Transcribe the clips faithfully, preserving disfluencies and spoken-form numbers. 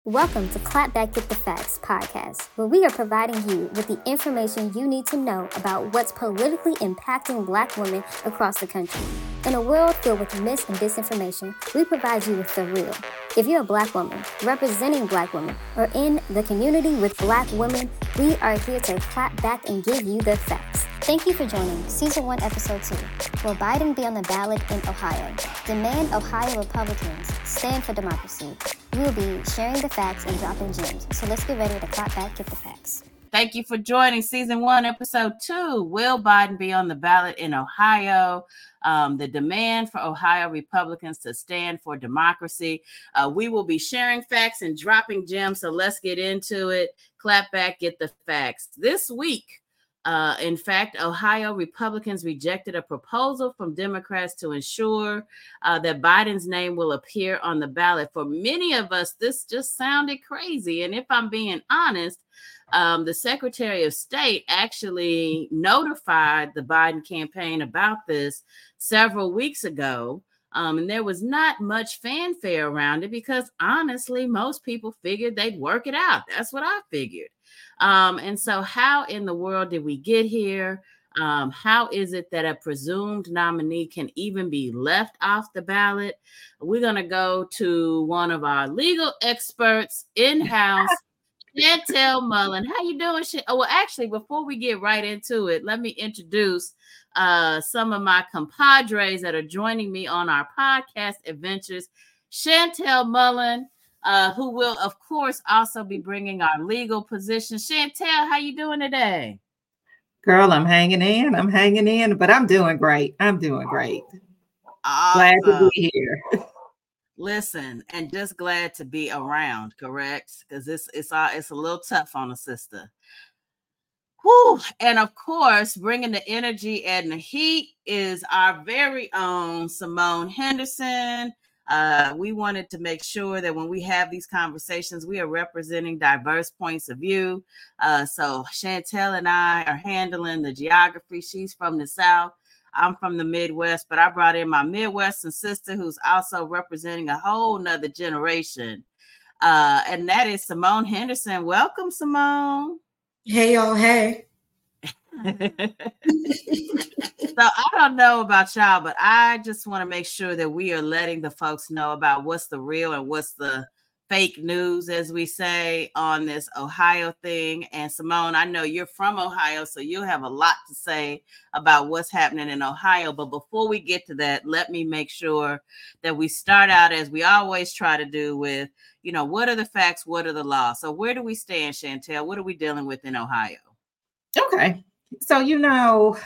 Welcome to Clap Back Get the Facts podcast, where we are providing you with the information you need to know about what's politically impacting Black women across the country. In a world filled with mis and disinformation, we provide you with the real. If you're a Black woman, representing Black women, or in the community with Black women, we are here to clap back and give you the facts. Thank you for joining Season one, Episode two. Will Biden be on the ballot in Ohio? Demand Ohio Republicans stand for democracy. We will be sharing the facts and dropping gems. So let's get ready to clap back, get the facts. Thank you for joining Season one, Episode two. Will Biden be on the ballot in Ohio? Um, the demand for Ohio Republicans to stand for democracy. Uh, we will be sharing facts and dropping gems. So let's get into it. Clap back, get the facts. This week, Uh, in fact, Ohio Republicans rejected a proposal from Democrats to ensure uh, that Biden's name will appear on the ballot. For many of us, this just sounded crazy. And if I'm being honest, um, the Secretary of State actually notified the Biden campaign about this several weeks ago. Um, and there was not much fanfare around it because, honestly, most people figured they'd work it out. That's what I figured. Um, and so how in the world did we get here? Um, how is it that a presumed nominee can even be left off the ballot? We're going to go to one of our legal experts in-house, Chantel Mullen. How you doing? Oh, well, actually, before we get right into it, let me introduce uh, some of my compadres that are joining me on our podcast adventures. Chantel Mullen, Uh, who will, of course, also be bringing our legal position. Chantel, how you doing today? Girl, I'm hanging in. I'm hanging in, but I'm doing great. I'm doing great. Awesome. Glad to be here. Listen, and just glad to be around, correct? Because it's it's uh, it's a little tough on a sister. Whew. And of course, bringing the energy and the heat is our very own Simone Henderson. Uh, we wanted to make sure that when we have these conversations, we are representing diverse points of view. Uh, so Chantel and I are handling the geography. She's from the South. I'm from the Midwest, but I brought in my Midwestern sister who's also representing a whole nother generation. Uh, and that is Simone Henderson. Welcome, Simone. Hey, y'all. Hey. So I don't know about y'all, but I just want to make sure that we are letting the folks know about what's the real and what's the fake news, as we say, on this Ohio thing. And Simone, I know you're from Ohio, so you'll have a lot to say about what's happening in Ohio. But before we get to that, let me make sure that we start out as we always try to do with, you know, what are the facts? What are the laws? So where do we stand, Chantel? What are we dealing with in Ohio? Okay. So, you know,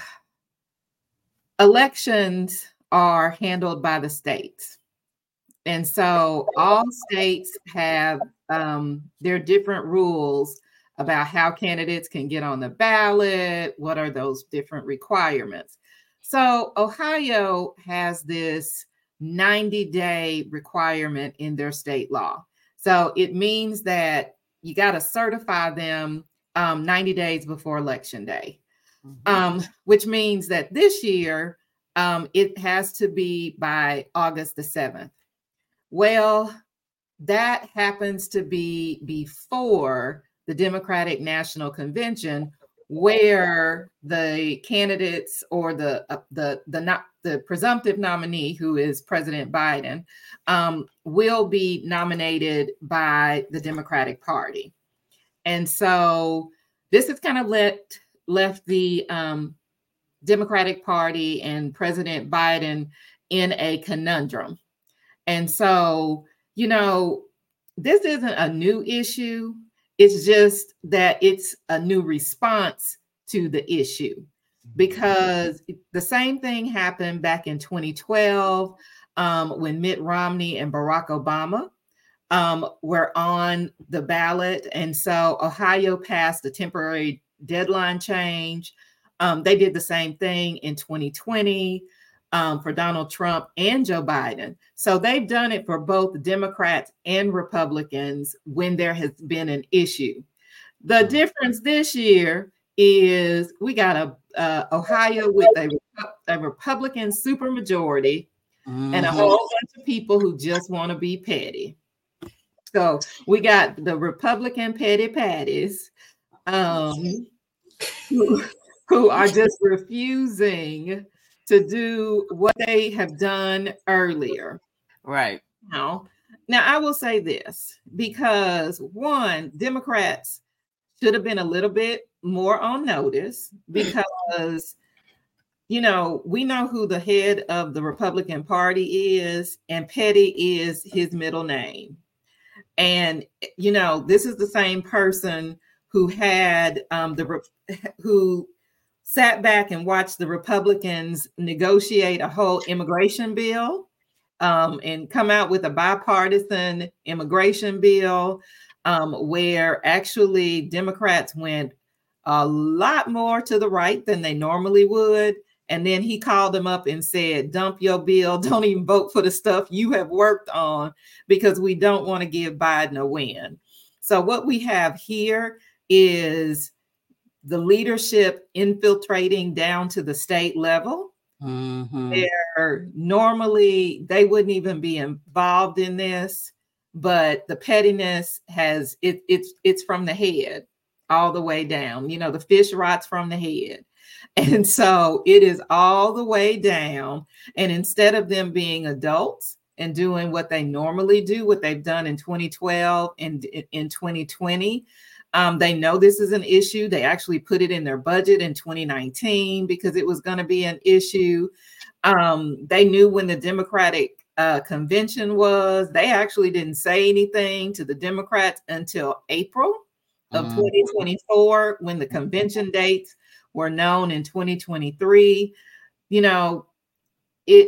elections are handled by the states. And so all states have um, their different rules about how candidates can get on the ballot. What are those different requirements? So Ohio has this ninety day requirement in their state law. So it means that you got to certify them um, ninety days before Election Day. Um, which means that this year um, it has to be by August the seventh. Well, that happens to be before the Democratic National Convention, where the candidates or the uh, the the not the presumptive nominee, who is President Biden, um, will be nominated by the Democratic Party. And so this has kind of let left the um, Democratic Party and President Biden in a conundrum. And so, you know, this isn't a new issue. It's just that it's a new response to the issue, because the same thing happened back in twenty twelve um, when Mitt Romney and Barack Obama um, were on the ballot. And so Ohio passed a temporary deadline change. Um, they did the same thing in twenty twenty um, for Donald Trump and Joe Biden. So they've done it for both Democrats and Republicans when there has been an issue. The difference this year is we got a uh, Ohio with a, a Republican supermajority mm-hmm. and a whole bunch of people who just want to be petty. So we got the Republican petty patties um, who, who are just refusing to do what they have done earlier. Right. Now, now I will say this, because one, Democrats should have been a little bit more on notice, because you know, we know who the head of the Republican Party is, and Petty is his middle name. And you know, this is the same person who had um, the who sat back and watched the Republicans negotiate a whole immigration bill um, and come out with a bipartisan immigration bill um, where actually Democrats went a lot more to the right than they normally would. And then he called them up and said, dump your bill. Don't even vote for the stuff you have worked on, because we don't want to give Biden a win. So what we have here is the leadership infiltrating down to the state level. Mm-hmm. Where normally they wouldn't even be involved in this, but the pettiness has it, it's it's from the head all the way down. You know, the fish rots from the head. And so it is all the way down. And instead of them being adults and doing what they normally do, what they've done in twenty twelve and in twenty twenty, um, they know this is an issue. They actually put it in their budget in twenty nineteen because it was going to be an issue. Um, they knew when the Democratic uh, convention was. They actually didn't say anything to the Democrats until April of mm-hmm. twenty twenty-four, when the convention dates were known in twenty twenty-three. You know, it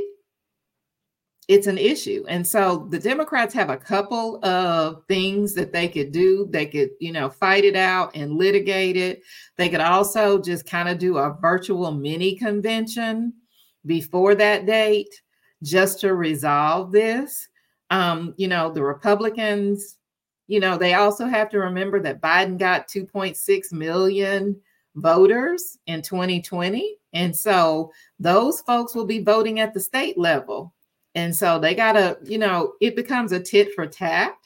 it's an issue. And so the Democrats have a couple of things that they could do. They could, you know, fight it out and litigate it. They could also just kind of do a virtual mini convention before that date just to resolve this. Um, you know, the Republicans, you know, they also have to remember that Biden got two point six million voters in twenty twenty. And so those folks will be voting at the state level. And so they got to, you know, it becomes a tit for tat.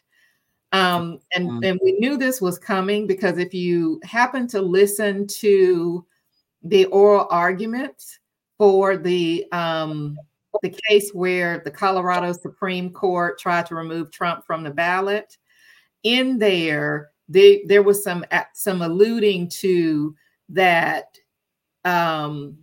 Um, and, mm-hmm. and we knew this was coming, because if you happen to listen to the oral arguments for the um, the case where the Colorado Supreme Court tried to remove Trump from the ballot, in there, they, there was some some alluding to that um,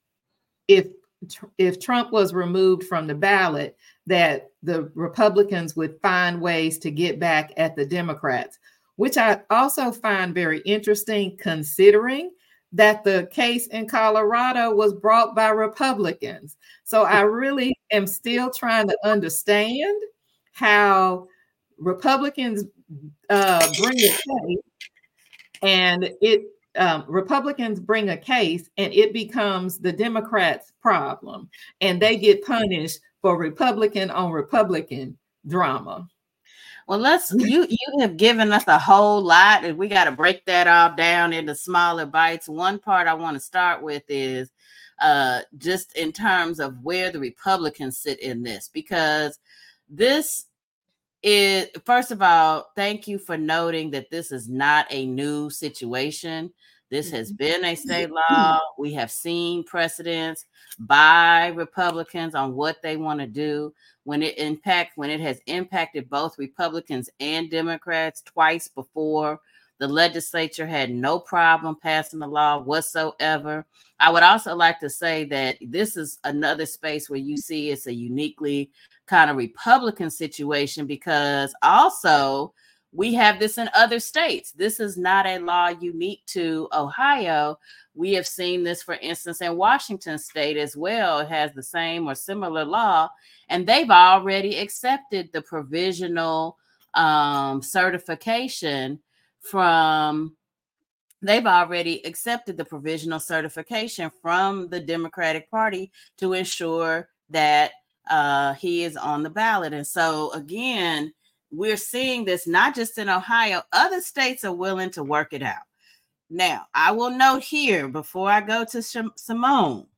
if if Trump was removed from the ballot, that the Republicans would find ways to get back at the Democrats, which I also find very interesting, considering that the case in Colorado was brought by Republicans. So I really am still trying to understand how Republicans uh, bring a case and it Um, Republicans bring a case and it becomes the Democrats' problem, and they get punished for Republican on Republican drama. Well, let's you you have given us a whole lot, and we got to break that all down into smaller bites. One part I want to start with is uh, just in terms of where the Republicans sit in this, because this is, first of all, thank you for noting that this is not a new situation. This has been a state law. We have seen precedents by Republicans on what they want to do when it impact when it has impacted both Republicans and Democrats twice before. The legislature had no problem passing the law whatsoever. I would also like to say that this is another space where you see it's a uniquely kind of Republican situation, because also we have this in other states. This is not a law unique to Ohio. We have seen this, for instance, in Washington state as well. It has the same or similar law, and they've already accepted the provisional um, certification from, they've already accepted the provisional certification from the Democratic Party to ensure that uh, he is on the ballot. And so, again, we're seeing this not just in Ohio. Other states are willing to work it out. Now, I will note here before I go to Sh- Simone,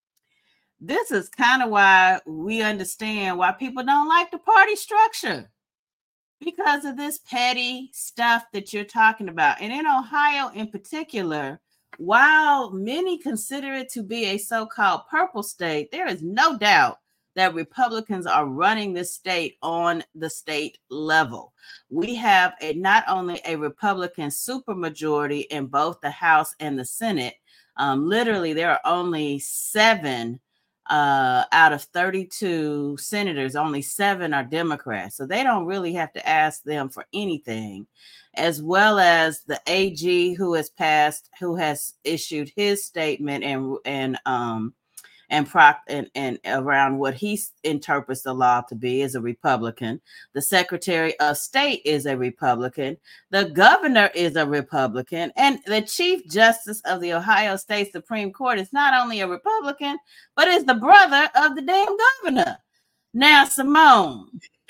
this is kind of why we understand why people don't like the party structure. because of this petty stuff that you're talking about. And in Ohio in particular, while many consider it to be a so-called purple state, there is no doubt that Republicans are running this state on the state level. We have a not only a Republican supermajority in both the House and the Senate. Um, literally, there are only seven uh, out of thirty-two senators. Only seven are Democrats, so they don't really have to ask them for anything. As well as the A G who has passed, who has issued his statement and and um. and proc and, and around what he interprets the law to be is a Republican. The Secretary of State is a Republican. The governor is a Republican. And the Chief Justice of the Ohio State Supreme Court is not only a Republican, but is the brother of the damn governor. Now, Simone,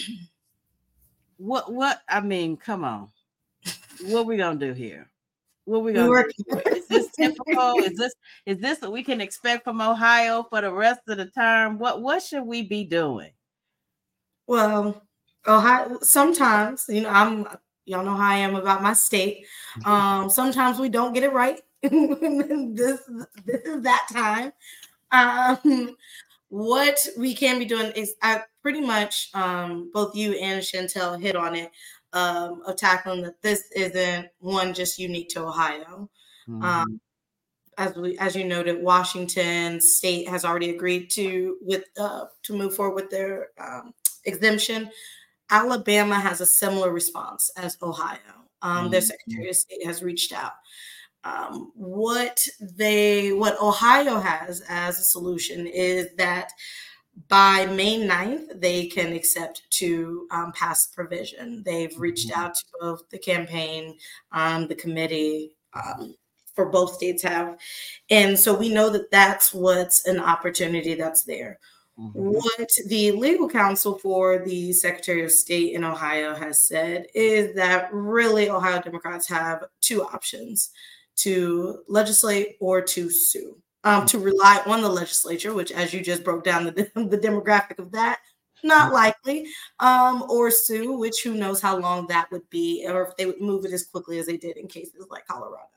what, what, I mean, come on. What we going to do here? What we gonna do? Is this typical? Is this is this what we can expect from Ohio for the rest of the term? What what should we be doing? Well, Ohio. Sometimes, you know, I'm y'all know how I am about my state. Um, sometimes we don't get it right. this this is that time. Um, what we can be doing is I pretty much um, both you and Chantel hit on it. Um, of tackling that this isn't one just unique to Ohio. Mm-hmm. Um, as we, as you noted, Washington State has already agreed to with uh, to move forward with their um, exemption. Alabama has a similar response as Ohio. Um, mm-hmm. Their Secretary of State has reached out. Um, what they, what Ohio has as a solution is that by May ninth, they can accept to um, pass the provision. They've reached out to both the campaign, um, the committee um, for both states have. And so we know that that's what's an opportunity that's there. Mm-hmm. What the legal counsel for the Secretary of State in Ohio has said is that really Ohio Democrats have two options: to legislate or to sue. Um, to rely on the legislature, which, as you just broke down the, the demographic of that, not likely, um, or sue, which who knows how long that would be, or if they would move it as quickly as they did in cases like Colorado.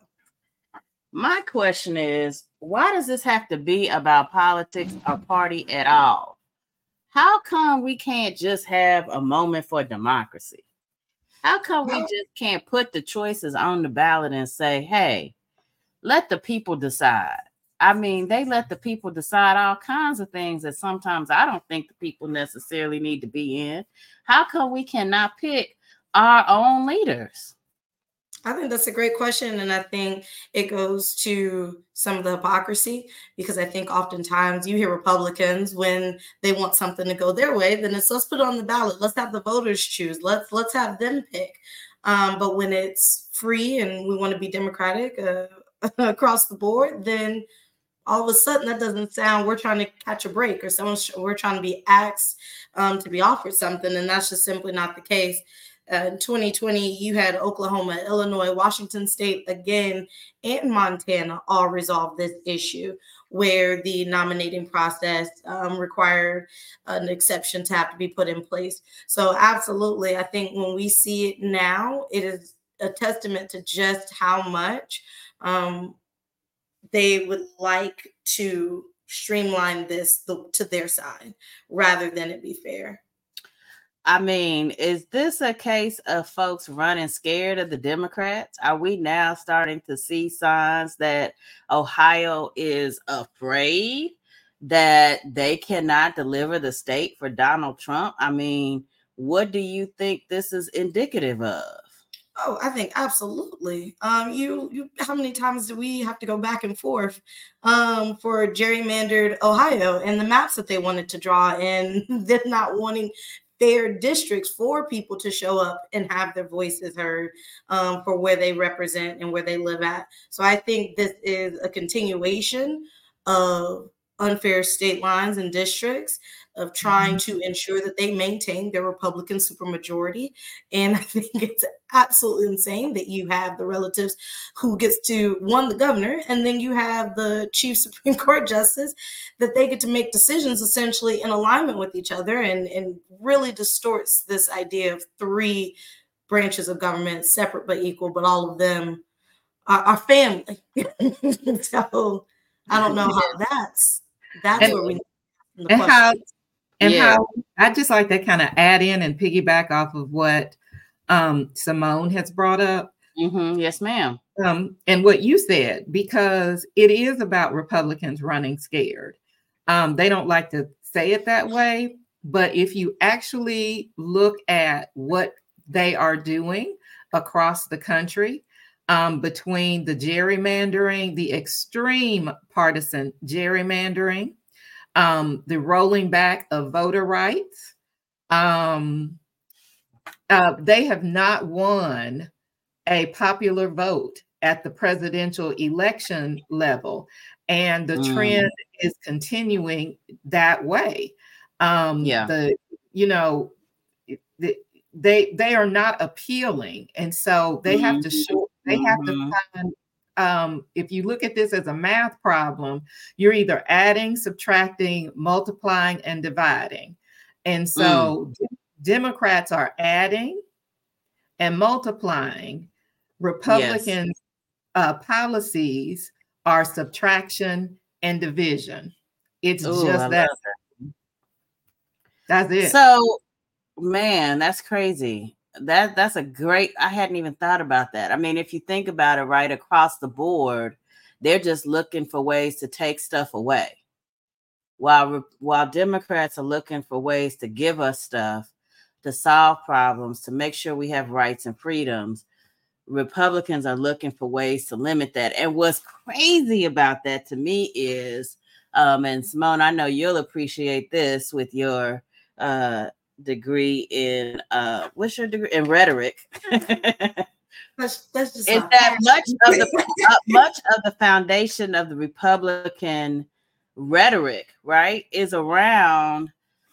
My question is, why does this have to be about politics or party at all? How come we can't just have a moment for democracy? How come we just can't put the choices on the ballot and say, hey, let the people decide? I mean, they let the people decide all kinds of things that sometimes I don't think the people necessarily need to be in. How come we cannot pick our own leaders? I think that's a great question. And I think it goes to some of the hypocrisy, because I think oftentimes you hear Republicans when they want something to go their way, then it's let's put it on the ballot. Let's have the voters choose. Let's let's have them pick. Um, but when it's free and we want to be democratic uh, across the board, then all of a sudden that doesn't sound we're trying to catch a break or someone we're trying to be asked um, to be offered something. And that's just simply not the case. Uh, in twenty twenty, you had Oklahoma, Illinois, Washington State again, and Montana all resolve this issue where the nominating process um, required an exception to have to be put in place. So absolutely, I think when we see it now, it is a testament to just how much um, they would like to streamline this to their side rather than it be fair. I mean, is this a case of folks running scared of the Democrats? Are we now starting to see signs that Ohio is afraid that they cannot deliver the state for Donald Trump? I mean, what do you think this is indicative of? Oh, I think absolutely. Um, you, you, how many times do we have to go back and forth um, for gerrymandered Ohio and the maps that they wanted to draw, and them not wanting fair districts for people to show up and have their voices heard um, for where they represent and where they live at. So I think this is a continuation of unfair state lines and districts, of trying Mm-hmm. to ensure that they maintain their Republican supermajority. And I think it's absolutely insane that you have the relatives who gets to, one, the governor, and then you have the chief Supreme Court justice, that they get to make decisions essentially in alignment with each other, and, and really distorts this idea of three branches of government, separate but equal, but all of them are, are family. So I don't know how that's, that's And, where we the and how And Yeah. how I just like to kind of add in and piggyback off of what um, Simone has brought up. Mm-hmm. Yes, ma'am. Um, and what you said, because it is about Republicans running scared. Um, they don't like to say it that way, but if you actually look at what they are doing across the country, um, between the gerrymandering, the extreme partisan gerrymandering, Um, the rolling back of voter rights. Um, uh, they have not won a popular vote at the presidential election level, and the Mm. trend is continuing that way. Um, Yeah. The you know the, they they are not appealing, and so they have to show they have to Mhm. find. Um, if you look at this as a math problem, you're either adding, subtracting, multiplying, and dividing. And so mm. Democrats are adding and multiplying. Republicans' yes. uh, policies are subtraction and division. It's Ooh, just I that. that. That's it. So, man, that's crazy. That that's a great, I hadn't even thought about that. I mean, if you think about it, right across the board, they're just looking for ways to take stuff away. While while Democrats are looking for ways to give us stuff, to solve problems, to make sure we have rights and freedoms, Republicans are looking for ways to limit that. And what's crazy about that to me is, um, and Simone, I know you'll appreciate this with your uh degree in uh what's your degree in rhetoric. That's, that's just is that much of the uh, much of the foundation of the Republican rhetoric, right, is around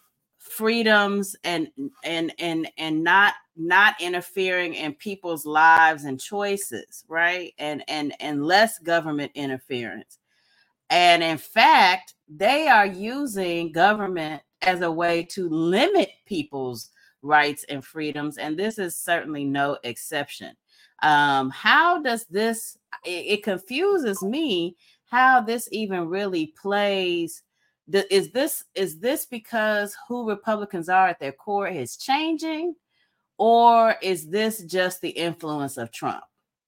freedoms and and and and not not interfering in people's lives and choices, right, and and and less government interference. And in fact, they are using government as a way to limit people's rights and freedoms. And this is certainly no exception. Um, how does this, it, it confuses me how this even really plays. The, is this is this because who Republicans are at their core is changing, or is this just the influence of Trump?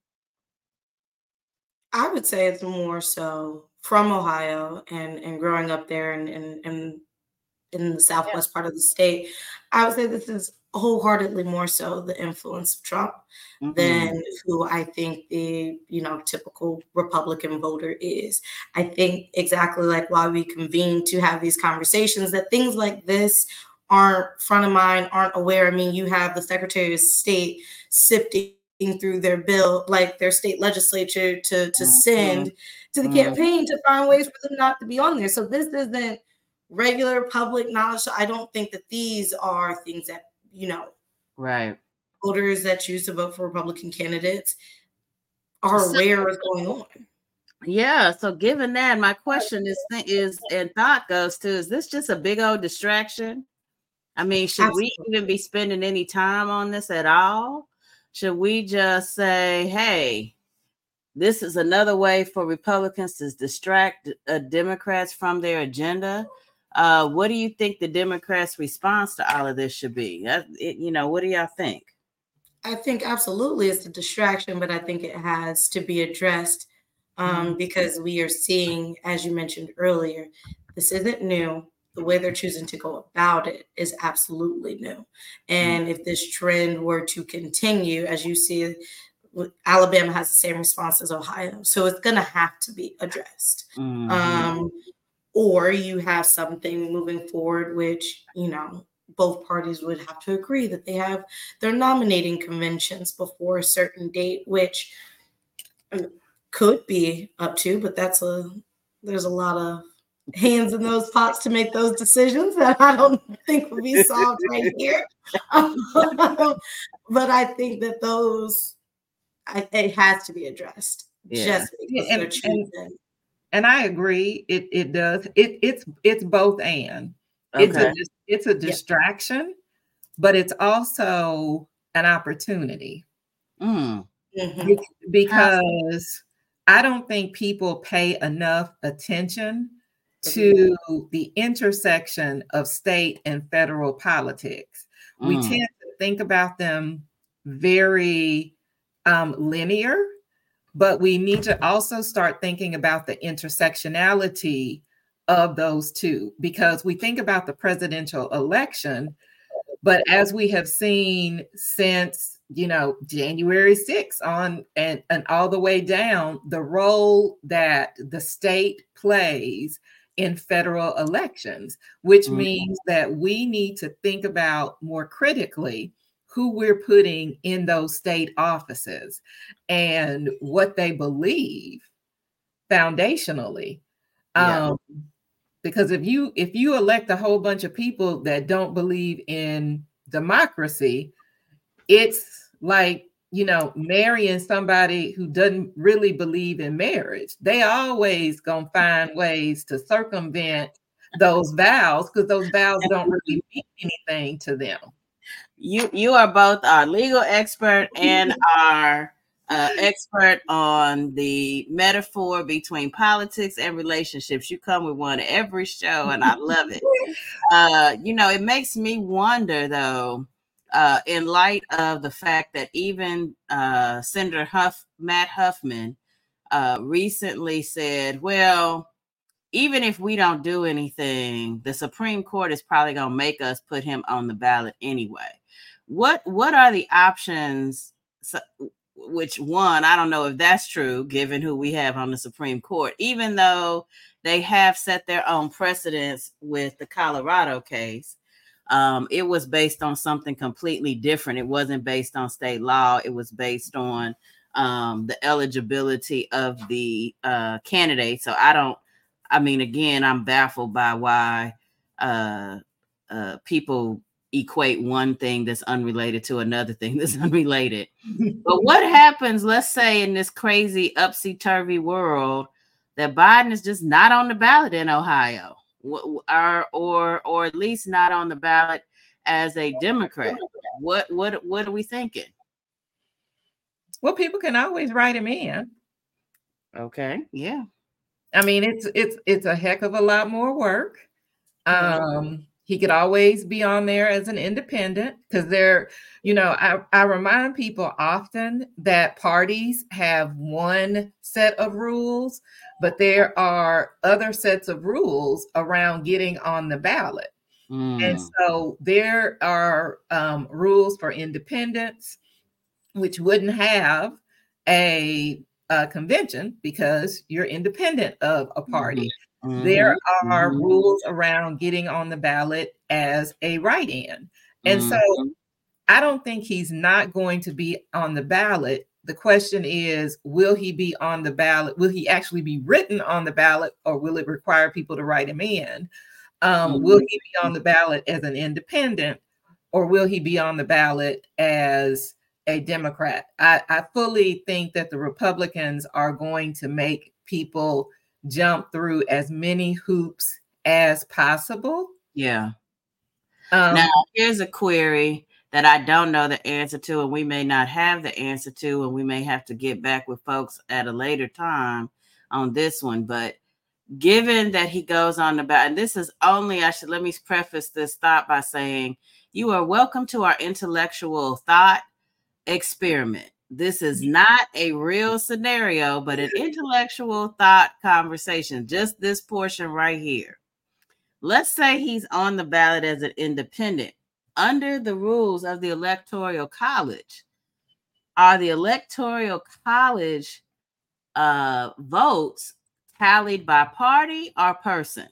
I would say it's more so from Ohio and, and growing up there and, and, and in the southwest yeah. part of the state. I would say this is wholeheartedly more so the influence of Trump mm-hmm. than who I think the, you know, typical Republican voter is. I think exactly like why we convene to have these conversations, that things like this aren't front of mind, aren't aware. I mean, you have the Secretary of State sifting through their bill, like their state legislature, to, to send to the mm-hmm. campaign to find ways for them not to be on there. So this isn't regular public knowledge. So I don't think that these are things that, you know, right, voters that choose to vote for Republican candidates are so, aware of going on. Yeah. So given that, my question is, is and thought goes to, is this just a big old distraction? I mean, should Absolutely. we even be spending any time on this at all? Should we just say, hey, this is another way for Republicans to distract uh, Democrats from their agenda? Uh, what do you think the Democrats' response to all of this should be? That, it, you know, what do y'all think? I think absolutely it's a distraction, but I think it has to be addressed um, mm-hmm. because we are seeing, as you mentioned earlier, this isn't new. The way they're choosing to go about it is absolutely new. And mm-hmm. if this trend were to continue, as you see, Alabama has the same response as Ohio. So it's going to have to be addressed. Mm-hmm. Um, or you have something moving forward, which, you know, both parties would have to agree that they have their nominating conventions before a certain date, which could be up to, but that's a, there's a lot of hands in those pots to make those decisions that I don't think will be solved right here. But I think that those, I, it has to be addressed. Yeah. Just because and, they're choosing. And, and I agree. It it does. It it's it's both and. Okay. It's a it's a distraction, yep. But it's also an opportunity. Mm. Mm-hmm. Because I don't think people pay enough attention to the intersection of state and federal politics. Mm. We tend to think about them very um, linear, but we need to also start thinking about the intersectionality of those two, because we think about the presidential election, but as we have seen since, you know, January sixth on and, and all the way down, the role that the state plays in federal elections, which mm-hmm. means that we need to think about more critically who we're putting in those state offices and what they believe foundationally. Yeah. Um, because if you if you elect a whole bunch of people that don't believe in democracy, it's like, you know, marrying somebody who doesn't really believe in marriage. They always gonna find ways to circumvent those vows because those vows don't really mean anything to them. You you are both our legal expert and our uh, expert on the metaphor between politics and relationships. You come with one every show, and I love it. Uh, you know, it makes me wonder, though, uh, in light of the fact that even uh, Senator Huff, Matt Huffman uh, recently said, well, even if we don't do anything, the Supreme Court is probably going to make us put him on the ballot anyway. What what are the options? So, which one, I don't know if that's true, given who we have on the Supreme Court, even though they have set their own precedents with the Colorado case. Um, it was based on something completely different. It wasn't based on state law. It was based on um, the eligibility of the uh, candidate. So I don't, I mean, again, I'm baffled by why uh, uh, people equate one thing that's unrelated to another thing that's unrelated. But what happens, let's say, in this crazy upsy-turvy world that Biden is just not on the ballot in Ohio, or or or at least not on the ballot as a Democrat? What what what are we thinking? Well, people can always write him in. Okay, yeah. I mean, it's it's it's a heck of a lot more work. Um, he could always be on there as an independent because they're, you know, I, I remind people often that parties have one set of rules, but there are other sets of rules around getting on the ballot. Mm. And so there are um, rules for independents, which wouldn't have a, a convention because you're independent of a party. Mm-hmm. Mm-hmm. There are mm-hmm. rules around getting on the ballot as a write-in. And mm-hmm. so I don't think he's not going to be on the ballot. The question is, will he be on the ballot? Will he actually be written on the ballot, or will it require people to write him in? Um, mm-hmm. Will he be on the ballot as an independent, or will he be on the ballot as a Democrat? I, I fully think that the Republicans are going to make people jump through as many hoops as possible. Yeah. Um, now, here's a query that I don't know the answer to, and we may not have the answer to, and we may have to get back with folks at a later time on this one. But given that he goes on the ballot, and this is only, I should let me preface this thought by saying, you are welcome to our intellectual thought experiment. This is not a real scenario, but an intellectual thought conversation. Just this portion right here. Let's say he's on the ballot as an independent. Under the rules of the Electoral College, are the Electoral College uh, votes tallied by party or person?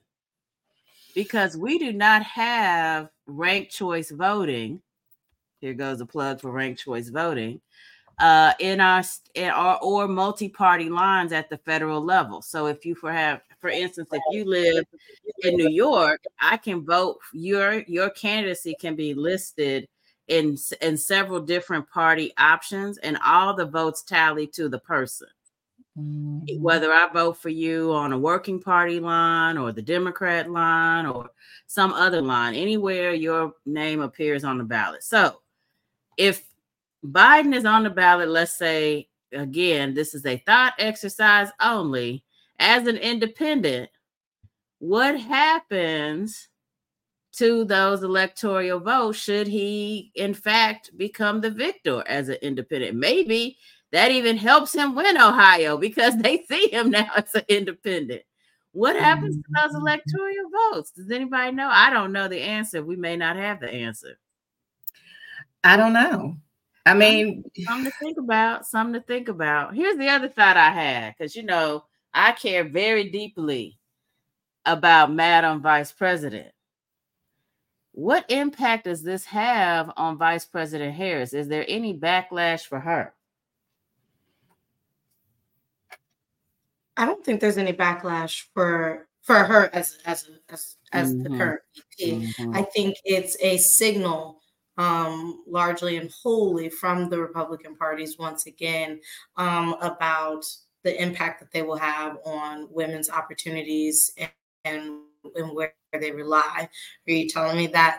Because we do not have ranked choice voting. Here goes a plug for ranked choice voting. Uh, in our in our or multi-party lines at the federal level. So if you for have for instance, if you live in New York, I can vote. Your your candidacy can be listed in in several different party options, and all the votes tally to the person. Mm-hmm. Whether I vote for you on a working party line or the Democrat line or some other line, anywhere your name appears on the ballot. So if Biden is on the ballot, let's say, again, this is a thought exercise only, as an independent, what happens to those electoral votes should he, in fact, become the victor as an independent? Maybe that even helps him win Ohio because they see him now as an independent. What happens to those electoral votes? Does anybody know? I don't know the answer. We may not have the answer. I don't know. I mean, something to think about. Something to think about. Here's the other thought I had, because, you know, I care very deeply about Madam Vice President. What impact does this have on Vice President Harris? Is there any backlash for her? I don't think there's any backlash for for her as as as, as mm-hmm. the current V P. Mm-hmm. I think it's a signal, um, largely and wholly from the Republican parties once again, um, about the impact that they will have on women's opportunities and, and, and where they rely. Are you telling me that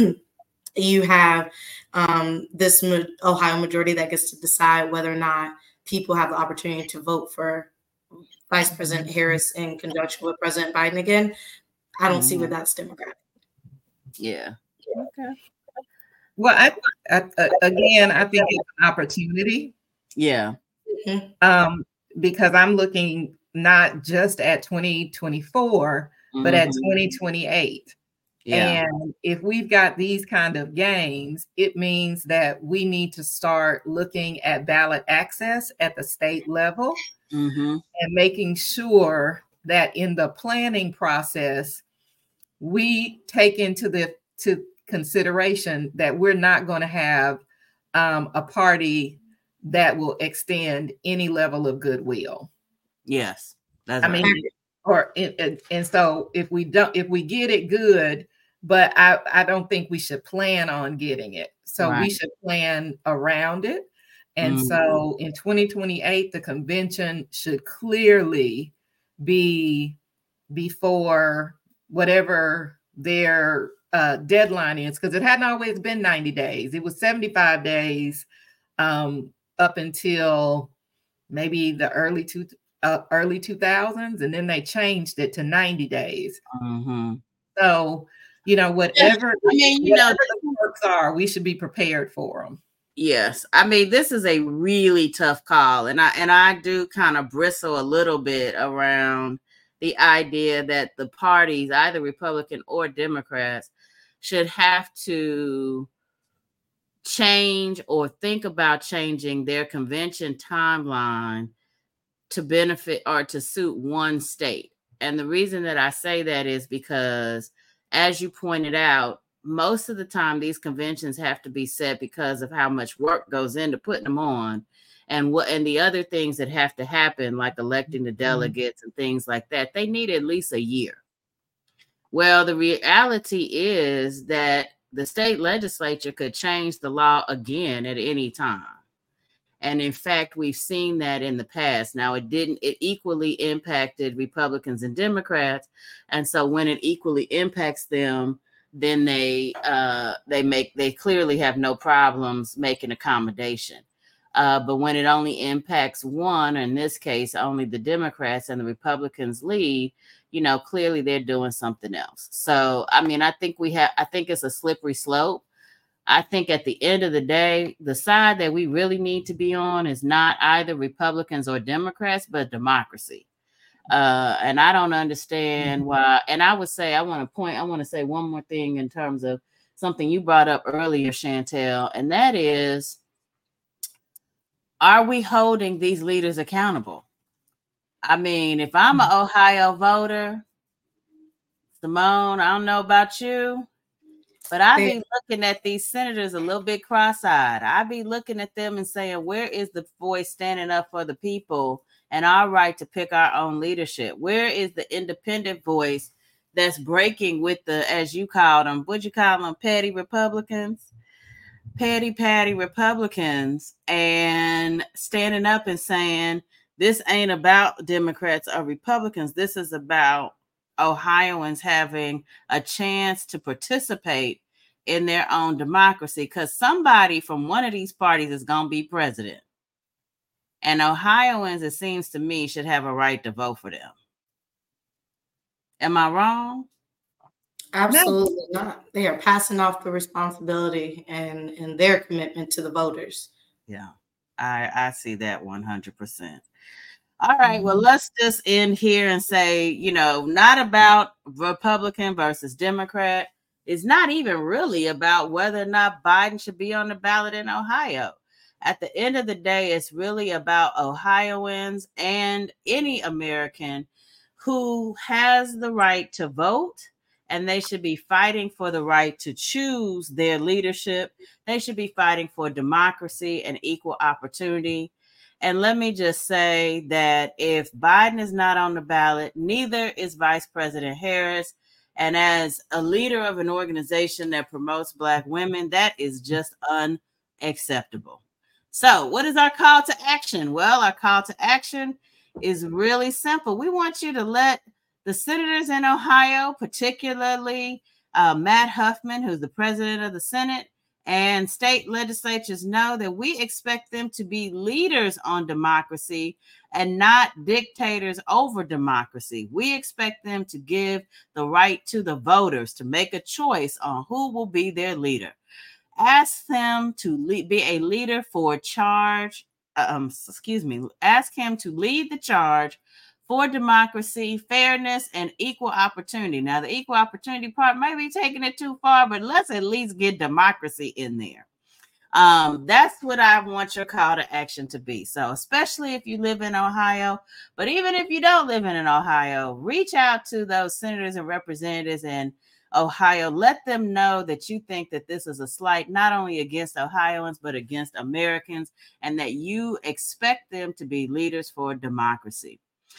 you have um, this ma- Ohio majority that gets to decide whether or not people have the opportunity to vote for Vice President Harris in conjunction with President Biden again? I don't mm-hmm. see where that's democratic. Yeah. Okay. Well, I, I, I, again, I think it's an opportunity. Yeah. Mm-hmm. Um, because I'm looking not just at twenty twenty-four, mm-hmm. but at twenty twenty-eight. Yeah. And if we've got these kind of gains, it means that we need to start looking at ballot access at the state level. Mm-hmm. And making sure that in the planning process, we take into the to consideration that we're not going to have um, a party that will extend any level of goodwill. Yes, that's I right. mean, or and, and so if we don't, if we get it, good. But I, I don't think we should plan on getting it. So right. we should plan around it. And mm-hmm. so in twenty twenty-eight, the convention should clearly be before whatever their uh, deadline is, because it hadn't always been ninety days. It was seventy-five days um, up until maybe the early two, uh, early two thousands, and then they changed it to ninety days. Mm-hmm. So, you know, whatever, I mean, you know, the works are, we should be prepared for them. Yes. I mean, this is a really tough call. And I and I do kind of bristle a little bit around the idea that the parties, either Republican or Democrats, should have to change or think about changing their convention timeline to benefit or to suit one state. And the reason that I say that is because, as you pointed out, most of the time these conventions have to be set because of how much work goes into putting them on, and what and the other things that have to happen, like electing the delegates and things like that. They need at least a year. Well, the reality is that the state legislature could change the law again at any time. And in fact, we've seen that in the past. Now, it didn't, it equally impacted Republicans and Democrats. And so when it equally impacts them, then they uh, they make they clearly have no problems making accommodation. Uh, but when it only impacts one, or in this case, only the Democrats, and the Republicans lead, you know, clearly they're doing something else. So, I mean, I think we have, I think it's a slippery slope. I think at the end of the day, the side that we really need to be on is not either Republicans or Democrats, but democracy. Uh, and I don't understand why. And I would say, I want to point, I want to say one more thing in terms of something you brought up earlier, Chantel, and that is, are we holding these leaders accountable? I mean, if I'm an Ohio voter, Simone, I don't know about you, but I be looking at these senators a little bit cross-eyed. I be looking at them and saying, where is the voice standing up for the people and our right to pick our own leadership? Where is the independent voice that's breaking with the, as you called them, what'd you call them, petty Republicans? Petty patty Republicans, and standing up and saying, this ain't about Democrats or Republicans. This is about Ohioans having a chance to participate in their own democracy, because somebody from one of these parties is going to be president. And Ohioans, it seems to me, should have a right to vote for them. Am I wrong? Absolutely no. not. They are passing off the responsibility and, and their commitment to the voters. Yeah, I, I see that one hundred percent. All right, well, let's just end here and say, you know, not about Republican versus Democrat. It's not even really about whether or not Biden should be on the ballot in Ohio. At the end of the day, it's really about Ohioans and any American who has the right to vote, and they should be fighting for the right to choose their leadership. They should be fighting for democracy and equal opportunity. And let me just say that if Biden is not on the ballot, neither is Vice President Harris. And as a leader of an organization that promotes Black women, that is just unacceptable. So what is our call to action? Well, our call to action is really simple. We want you to let the senators in Ohio, particularly uh, Matt Huffman, who's the president of the Senate, and state legislatures, know that we expect them to be leaders on democracy and not dictators over democracy. We expect them to give the right to the voters to make a choice on who will be their leader. Ask them to lead, be a leader for charge. Um, excuse me. Ask him to lead the charge for democracy, fairness, and equal opportunity. Now, the equal opportunity part may be taking it too far, but let's at least get democracy in there. Um, that's what I want your call to action to be. So, especially if you live in Ohio, but even if you don't live in Ohio, reach out to those senators and representatives in Ohio. Let them know that you think that this is a slight not only against Ohioans, but against Americans, and that you expect them to be leaders for democracy.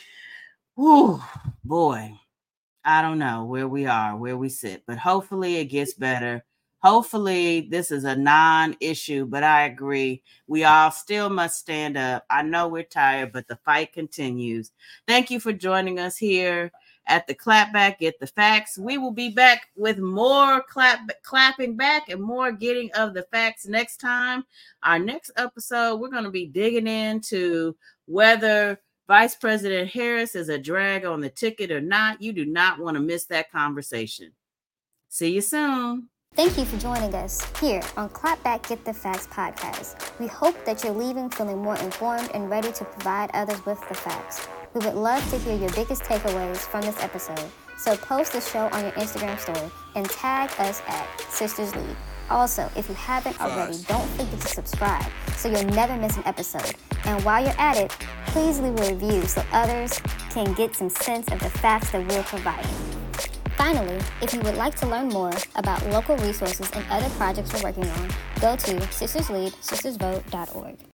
Whew, boy, I don't know where we are, where we sit, but hopefully it gets better. Hopefully this is a non-issue, but I agree. We all still must stand up. I know we're tired, but the fight continues. Thank you for joining us here at the Clapback Get the Facts. We will be back with more clap, clapping back and more getting of the facts next time. Our next episode, we're going to be digging into whether Vice President Harris is a drag on the ticket or not. You do not want to miss that conversation. See you soon. Thank you for joining us here on Clapback Get the Facts podcast. We hope that you're leaving feeling more informed and ready to provide others with the facts. We would love to hear your biggest takeaways from this episode. So post the show on your Instagram story and tag us at Sisters Lead. Also, if you haven't already, don't forget to subscribe so you'll never miss an episode. And while you're at it, please leave a review so others can get some sense of the facts that we're providing. Finally, if you would like to learn more about local resources and other projects we're working on, go to sisters lead sisters vote dot org.